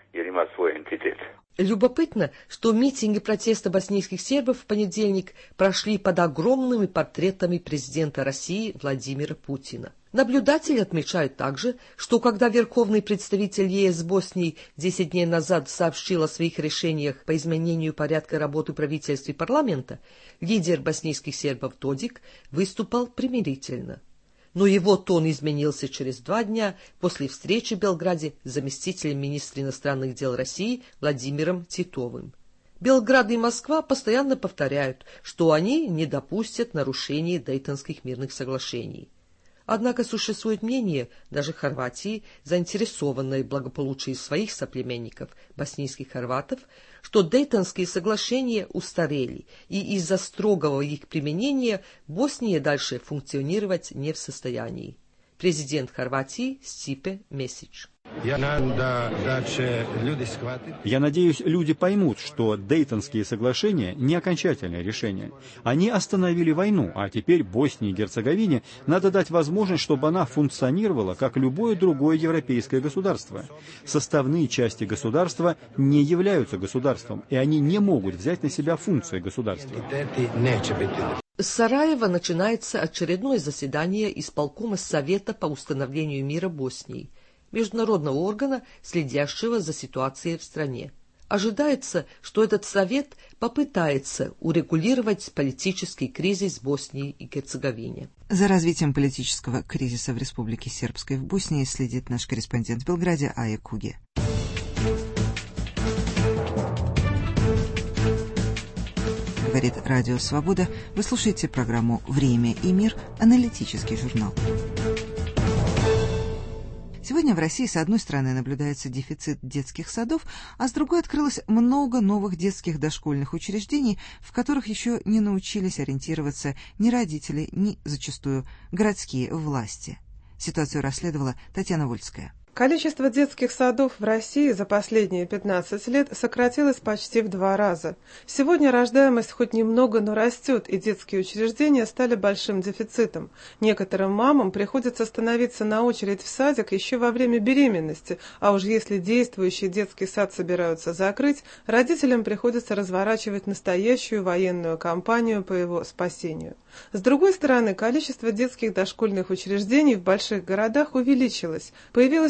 Любопытно, что митинги протеста боснийских сербов в понедельник прошли под огромными портретами президента России Владимира Путина. Наблюдатели отмечают также, что когда верховный представитель ЕС Боснии десять дней назад сообщил о своих решениях по изменению порядка работы правительства и парламента, лидер боснийских сербов Додик выступал примирительно. Но его тон изменился через два дня после встречи в Белграде с заместителем министра иностранных дел России Владимиром Титовым. Белград и Москва постоянно повторяют, что они не допустят нарушений Дейтонских мирных соглашений. Однако существует мнение, даже Хорватии, заинтересованной в благополучии своих соплеменников, боснийских хорватов, что Дейтонские соглашения устарели, и из-за строгого их применения Босния дальше функционировать не в состоянии. Президент Хорватии Стипе Месич. Я надеюсь, люди поймут, что Дейтонские соглашения не окончательное решение. Они остановили войну, а теперь Боснии и Герцеговине надо дать возможность, чтобы она функционировала, как любое другое европейское государство. Составные части государства не являются государством, и они не могут взять на себя функции государства. С Сараева начинается очередное заседание исполкома Совета по установлению мира Боснии, международного органа, следящего за ситуацией в стране. Ожидается, что этот совет попытается урегулировать политический кризис в Боснии и Герцеговине. За развитием политического кризиса в Республике Сербской в Боснии следит наш корреспондент в Белграде Ая Куге. Говорит Радио Свобода. Вы слушаете программу «Время и мир», аналитический журнал. Сегодня в России, с одной стороны, наблюдается дефицит детских садов, а с другой открылось много новых детских дошкольных учреждений, в которых еще не научились ориентироваться ни родители, ни, зачастую, городские власти. Ситуацию расследовала Татьяна Вольская. Количество детских садов в России за последние пятнадцать лет сократилось почти в два раза. Сегодня рождаемость хоть немного, но растет, и детские учреждения стали большим дефицитом. Некоторым мамам приходится становиться на очередь в садик еще во время беременности, а уж если действующий детский сад собираются закрыть, родителям приходится разворачивать настоящую военную кампанию по его спасению. С другой стороны, количество детских дошкольных учреждений в больших городах увеличилось. Появилось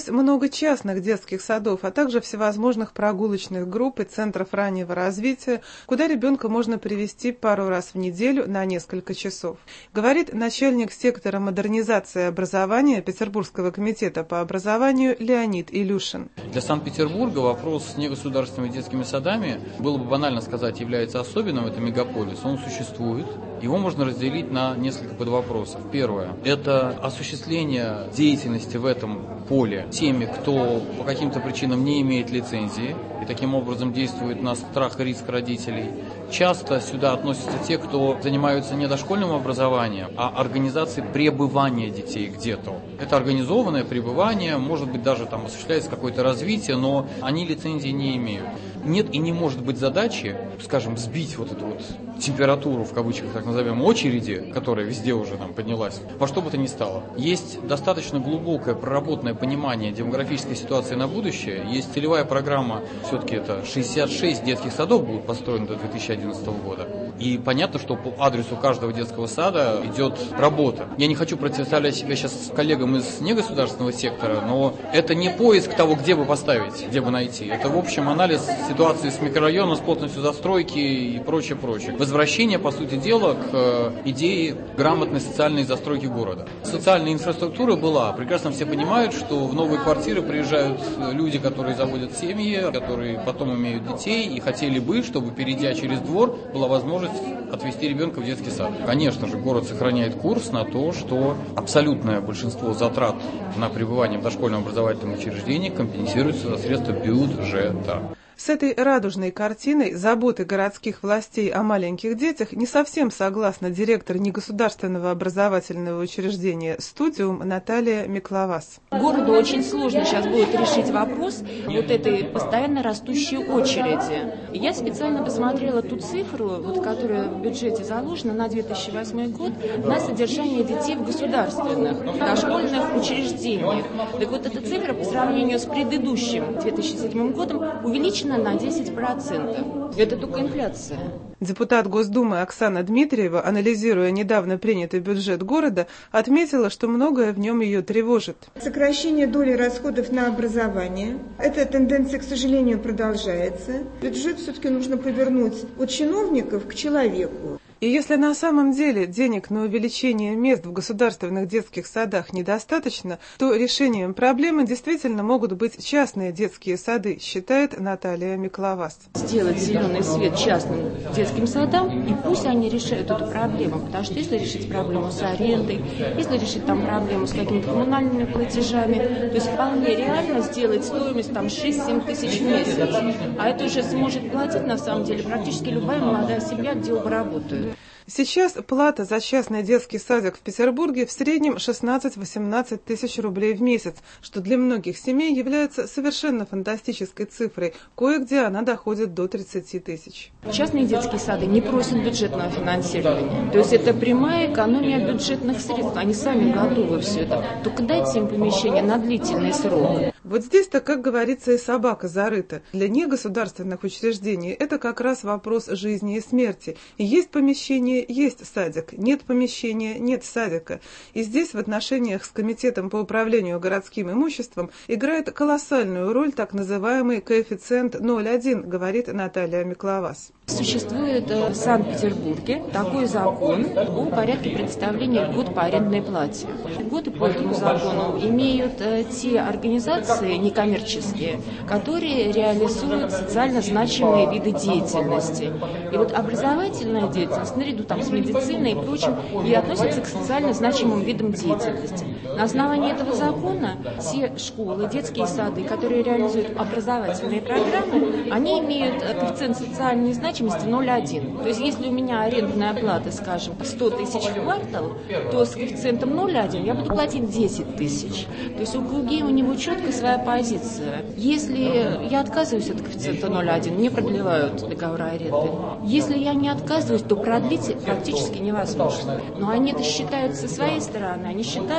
много частных детских садов, а также всевозможных прогулочных групп и центров раннего развития, куда ребенка можно привести пару раз в неделю на несколько часов. Говорит начальник сектора модернизации образования Петербургского комитета по образованию Леонид Илюшин. Для Санкт-Петербурга вопрос с негосударственными детскими садами, было бы банально сказать, является особенным, это мегаполис, он существует. Его можно разделить на несколько подвопросов. Первое – это осуществление деятельности в этом поле теми, кто по каким-то причинам не имеет лицензии и таким образом действует на страх и риск родителей. Часто сюда относятся те, кто занимаются не дошкольным образованием, а организацией пребывания детей где-то. Это организованное пребывание, может быть, даже там осуществляется какое-то развитие, но они лицензии не имеют. Нет и не может быть задачи, скажем, сбить вот эту вот температуру, в кавычках так назовем, очереди, которая везде уже там поднялась, во что бы то ни стало. Есть достаточно глубокое проработанное понимание демографической ситуации на будущее. Есть целевая программа, все-таки это шестьдесят шесть детских садов будут построены до две тысячи одиннадцатого года. И понятно, что по адресу каждого детского сада идет работа. Я не хочу противоставлять себя сейчас коллегам из негосударственного сектора, но это не поиск того, где бы поставить, где бы найти. Это, в общем, анализ ситуации с микрорайоном, с плотностью застройки и прочее, прочее. Возвращение, по сути дела, к идее грамотной социальной застройки города. Социальная инфраструктура была. Прекрасно все понимают, что в новые квартиры приезжают люди, которые заводят семьи, которые потом имеют детей и хотели бы, чтобы, перейдя через двор, была возможность отвезти ребенка в детский сад. Конечно же, город сохраняет курс на то, что абсолютное большинство затрат на пребывание в дошкольном образовательном учреждении компенсируется за средства бюджета. С этой радужной картиной заботы городских властей о маленьких детях не совсем согласна директор негосударственного образовательного учреждения «Студиум» Наталья Микловас. Городу очень сложно сейчас будет решить вопрос вот этой постоянно растущей очереди. Я специально посмотрела ту цифру, вот, которая в бюджете заложена на две тысячи восьмой год, на содержание детей в государственных дошкольных учреждениях. Так вот, эта цифра по сравнению с предыдущим две тысячи седьмым годом увеличена на десять процентов. Это только инфляция. Депутат Госдумы Оксана Дмитриева, анализируя недавно принятый бюджет города, отметила, что многое в нем ее тревожит. Сокращение доли расходов на образование. Эта тенденция, к сожалению, продолжается. Бюджет все-таки нужно повернуть от чиновников к человеку. И если на самом деле денег на увеличение мест в государственных детских садах недостаточно, то решением проблемы действительно могут быть частные детские сады, считает Наталья Микловас. Сделать зеленый свет частным детским садам, и пусть они решают эту проблему, потому что если решить проблему с арендой, если решить там проблему с какими-то коммунальными платежами, то есть вполне реально сделать стоимость там шесть-семь тысяч в месяц. А это уже сможет платить на самом деле практически любая молодая семья, где оба работают. Сейчас плата за частный детский садик в Петербурге в среднем шестнадцать-восемнадцать тысяч рублей в месяц, что для многих семей является совершенно фантастической цифрой. Кое-где она доходит до тридцати тысяч. Частные детские сады не просят бюджетного финансирования. То есть это прямая экономия бюджетных средств. Они сами готовы все это. Только дайте им помещение на длительный срок. Вот здесь-то, как говорится, и собака зарыта. Для негосударственных учреждений это как раз вопрос жизни и смерти. Есть помещение, есть садик, нет помещения, нет садика. И здесь в отношениях с Комитетом по управлению городским имуществом играет колоссальную роль так называемый коэффициент ноль целых один, говорит Наталья Микловас. Существует в Санкт-Петербурге такой закон о порядке предоставления льгот по арендной плате. Льготы по этому закону имеют те организации некоммерческие, которые реализуют социально значимые виды деятельности. И вот образовательная деятельность, наряду там с медициной и прочим, и относится к социально значимым видам деятельности. На основании этого закона все школы, детские сады, которые реализуют образовательные программы, они имеют коэффициент социальной значимости ноль целых один. То есть если у меня арендная плата, скажем, сто тысяч в квартал, то с коэффициентом ноль целых один я буду платить десять тысяч. То есть у ГУГИ у него четко своя позиция. Если я отказываюсь от коэффициента ноль целых один, не продлевают договор аренды. Если я не отказываюсь, то продлить практически невозможно. Но они это считают со своей стороны. Они считают вот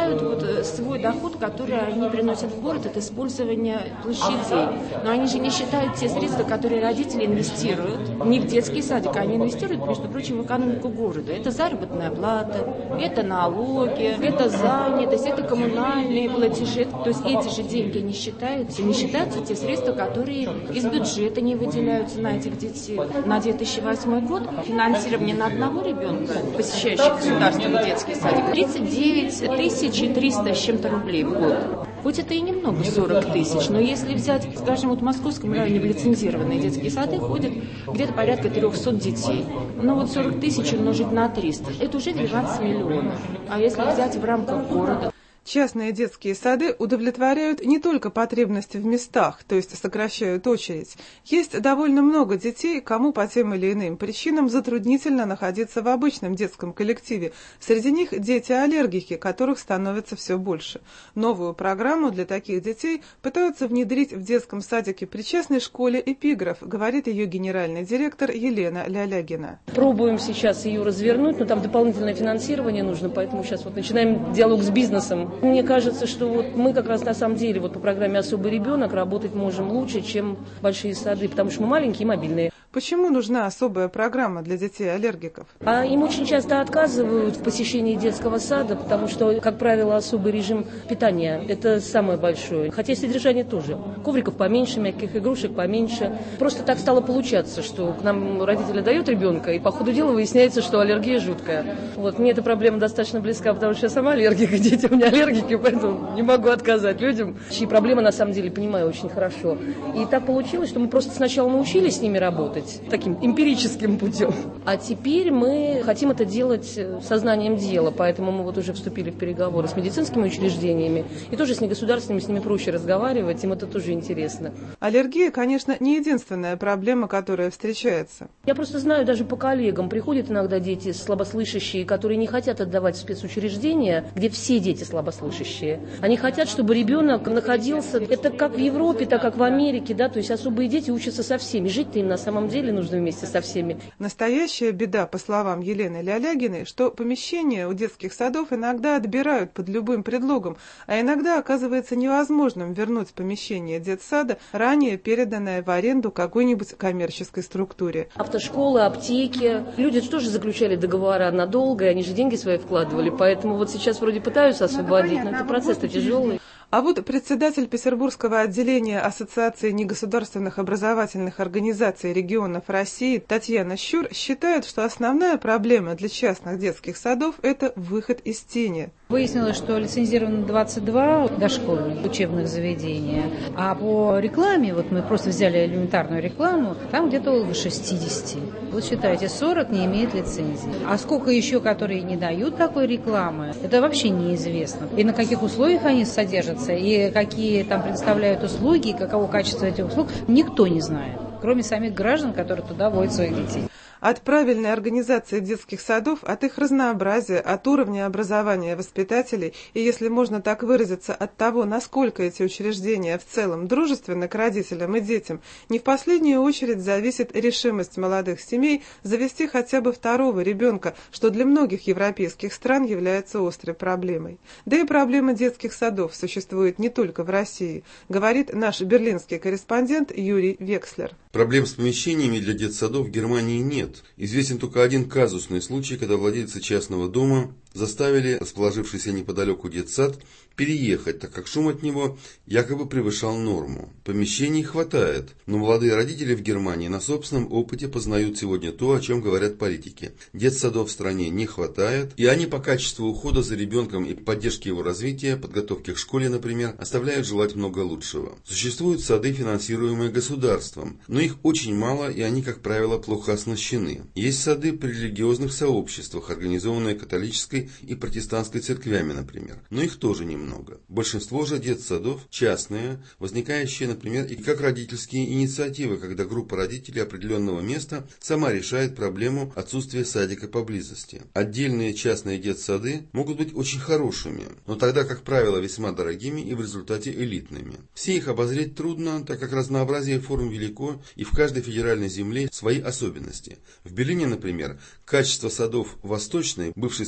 свой доход, который они приносят в город от использования площадей. Но они же не считают те средства, которые родители инвестируют не в детский садик, они инвестируют, между прочим, в экономику города. Это заработная плата, это налоги, это занятость, это коммунальные платежи. То есть эти же деньги не считаются, не считаются те средства, которые из бюджета не выделяются на этих детей. На две тысячи восьмой год финансирование на одного ребенка, посещающих государственный детский садик, тридцать девять тысяч триста с чем-то рублей в год. Хоть это и немного, сорок тысяч, но если взять, скажем, вот в Московском районе в лицензированные детские сады ходят где-то порядка трехсот детей. Ну вот сорок тысяч умножить на триста, это уже двенадцать миллионов. А если взять в рамках города... Частные детские сады удовлетворяют не только потребности в местах, то есть сокращают очередь. Есть довольно много детей, кому по тем или иным причинам затруднительно находиться в обычном детском коллективе. Среди них дети-аллергики, которых становится все больше. Новую программу для таких детей пытаются внедрить в детском садике при частной школе «Эпиграф», говорит ее генеральный директор Елена Лялягина. Пробуем сейчас ее развернуть, но там дополнительное финансирование нужно, поэтому сейчас вот начинаем диалог с бизнесом. Мне кажется, что вот мы как раз на самом деле вот по программе «Особый ребенок» работать можем лучше, чем большие сады, потому что мы маленькие и мобильные. Почему нужна особая программа для детей-аллергиков? А им очень часто отказывают в посещении детского сада, потому что, как правило, особый режим питания – это самое большое. Хотя и содержание тоже. Ковриков поменьше, мягких игрушек поменьше. Просто так стало получаться, что к нам родители дают ребенка, и по ходу дела выясняется, что аллергия жуткая. Вот, мне эта проблема достаточно близка, потому что я сама аллергик, и дети у меня аллергики, поэтому не могу отказать людям, чьи проблемы на самом деле понимаю очень хорошо. И так получилось, что мы просто сначала научились с ними работать, таким эмпирическим путем. А теперь мы хотим это делать сознанием дела, поэтому мы вот уже вступили в переговоры с медицинскими учреждениями, и тоже с негосударственными, с ними проще разговаривать, им это тоже интересно. Аллергия, конечно, не единственная проблема, которая встречается. Я просто знаю, даже по коллегам приходят иногда дети слабослышащие, которые не хотят отдавать в спецучреждения, где все дети слабослышащие. Они хотят, чтобы ребенок находился, это как в Европе, так как в Америке, да, то есть особые дети учатся со всеми, жить-то им на самом деле нужно вместе со всеми. Настоящая беда, по словам Елены Лялягиной, что помещения у детских садов иногда отбирают под любым предлогом, а иногда оказывается невозможным вернуть помещение детсада, ранее переданное в аренду какой-нибудь коммерческой структуре. Автошколы, аптеки, люди тоже заключали договора надолго, и они же деньги свои вкладывали, поэтому вот сейчас вроде пытаются освободить, но это процесс-то тяжелый. А вот председатель Петербургского отделения Ассоциации негосударственных образовательных организаций регионов России Татьяна Щур считает, что основная проблема для частных детских садов – это выход из тени. Выяснилось, что лицензировано двадцать два дошкольных учебных заведения, а по рекламе, вот мы просто взяли элементарную рекламу, там где-то около шестьдесят. Вот считайте, сорок не имеет лицензии. А сколько еще, которые не дают такой рекламы, это вообще неизвестно. И на каких условиях они содержатся, и какие там предоставляют услуги, и каково качество этих услуг, никто не знает, кроме самих граждан, которые туда водят своих детей. От правильной организации детских садов, от их разнообразия, от уровня образования воспитателей и, если можно так выразиться, от того, насколько эти учреждения в целом дружественны к родителям и детям, не в последнюю очередь зависит решимость молодых семей завести хотя бы второго ребенка, что для многих европейских стран является острой проблемой. Да и проблема детских садов существует не только в России, говорит наш берлинский корреспондент Юрий Векслер. Проблем с помещениями для детсадов в Германии нет. Известен только один казусный случай, когда владельцы частного дома заставили расположившийся неподалеку детсад переехать, так как шум от него якобы превышал норму. Помещений хватает, но молодые родители в Германии на собственном опыте познают сегодня то, о чем говорят политики. Детсадов в стране не хватает, и они по качеству ухода за ребенком и поддержки его развития, подготовки к школе, например, оставляют желать много лучшего. Существуют сады, финансируемые государством, но их очень мало, и они, как правило, плохо оснащены. Есть сады при религиозных сообществах, организованные католической и протестантской церквями, например, но их тоже немного. Большинство же детсадов частные, возникающие, например, и как родительские инициативы, когда группа родителей определенного места сама решает проблему отсутствия садика поблизости. Отдельные частные детсады могут быть очень хорошими, но тогда, как правило, весьма дорогими и в результате элитными. Все их обозреть трудно, так как разнообразие форм велико, и в каждой федеральной земле свои особенности. В Берлине, например, качество садов восточной, бывшей социалистической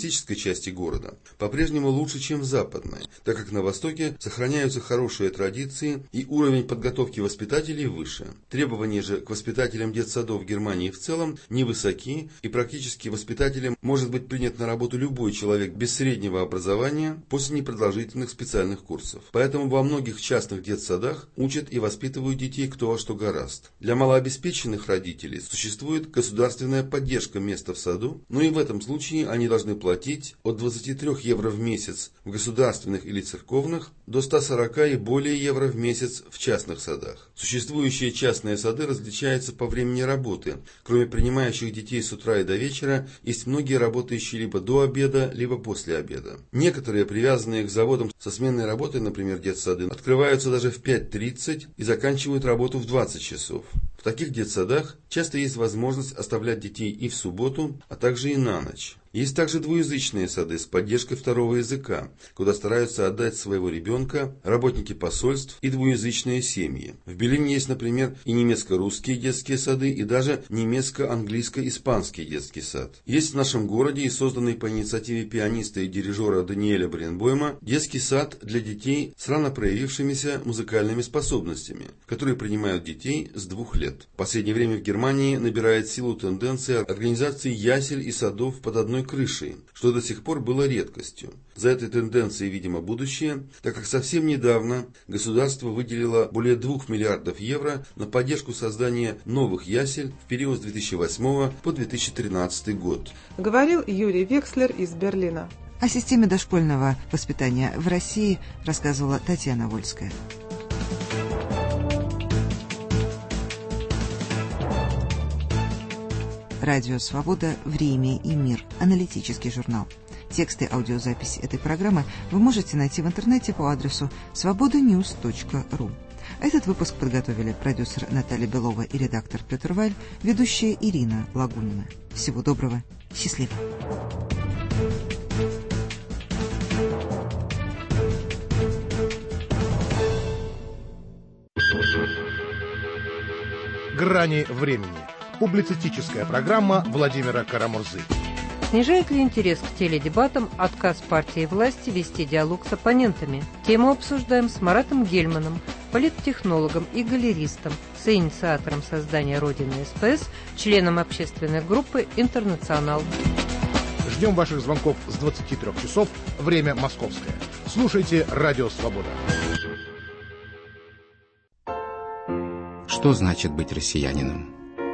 социалистической части города по-прежнему лучше, чем в западной, так как на Востоке сохраняются хорошие традиции и уровень подготовки воспитателей выше. Требования же к воспитателям детсадов в Германии в целом невысоки, и практически воспитателем может быть принят на работу любой человек без среднего образования после непродолжительных специальных курсов. Поэтому во многих частных детсадах учат и воспитывают детей кто во что горазд. Для малообеспеченных родителей существует государственная поддержка места в саду, но и в этом случае они должны платить от двадцати трёх евро в месяц в государственных или церковных до ста сорока и более евро в месяц в частных садах. Существующие частные сады различаются по времени работы. Кроме принимающих детей с утра и до вечера, есть многие работающие либо до обеда, либо после обеда. Некоторые, привязанные к заводам со сменной работой, например, детсады, открываются даже в пять тридцать и заканчивают работу в двадцать часов. В таких детсадах часто есть возможность оставлять детей и в субботу, а также и на ночь. Есть также двуязычные сады с поддержкой второго языка, куда стараются отдать своего ребенка работники посольств и двуязычные семьи. В Берлине есть, например, и немецко-русские детские сады, и даже немецко-английско-испанский детский сад. Есть в нашем городе и созданный по инициативе пианиста и дирижера Даниэля Бренбойма детский сад для детей с рано проявившимися музыкальными способностями, которые принимают детей с двух лет. В последнее время в Германии набирает силу тенденция организации ясель и садов под одной крышей, что до сих пор было редкостью. За этой тенденцией, видимо, будущее, так как совсем недавно государство выделило более двух миллиардов евро на поддержку создания новых ясель в период с две тысячи восьмого по две тысячи тринадцатый год. Говорил Юрий Векслер из Берлина. О системе дошкольного воспитания в России рассказывала Татьяна Вольская. Радио «Свобода. Время и мир». Аналитический журнал. Тексты аудиозаписи этой программы вы можете найти в интернете по адресу свобода ньюс точка ру. Этот выпуск подготовили продюсер Наталья Белова и редактор Петр Валь, ведущая Ирина Лагунина. Всего доброго. Счастливо. «Грани времени». Публицистическая программа Владимира Карамурзы. Снижает ли интерес к теледебатам отказ партии власти вести диалог с оппонентами? Тему обсуждаем с Маратом Гельманом, политтехнологом и галеристом, соинициатором создания Родины СПС, членом общественной группы «Интернационал». Ждем ваших звонков с двадцати трёх часов, время московское. Слушайте «Радио Свобода». Что значит быть россиянином?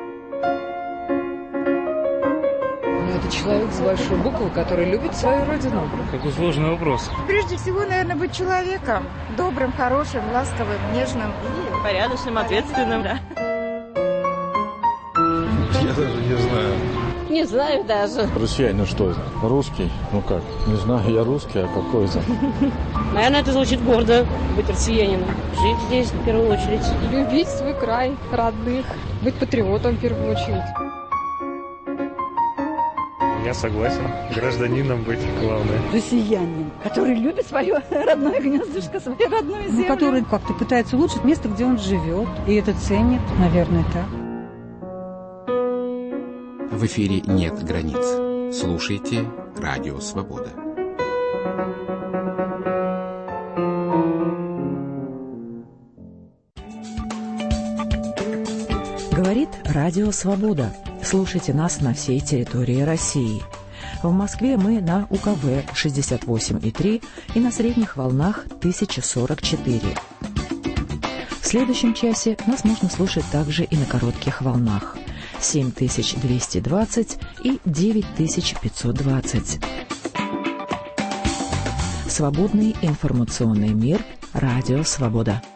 Это человек с большой буквы, который любит свою родину. Какой сложный вопрос. Прежде всего, наверное, быть человеком. Добрым, хорошим, ласковым, нежным. И порядочным, ответственным. Да. Я даже не знаю. Не знаю даже. Россиянин что это? Русский? Ну как? Не знаю, я русский, а какой это? Наверное, это звучит гордо, быть россиянином. Жить здесь в первую очередь. Любить свой край, родных. Быть патриотом в первую очередь. Я согласен. Гражданином быть главное. Россиянин, который любит свое родное гнездышко, свою родную землю. Ну, который как-то пытается улучшить место, где он живет. И это ценит, наверное, так. В эфире «Нет границ». Слушайте «Радио Свобода». Говорит «Радио Свобода». Слушайте нас на всей территории России. В Москве мы на У Ка Вэ шестьдесят восемь и три и на средних волнах тысяча сорок четыре. В следующем часе нас можно слушать также и на коротких волнах семь тысяч двести двадцать и девять тысяч пятьсот двадцать. Свободный информационный мир. Радио Свобода.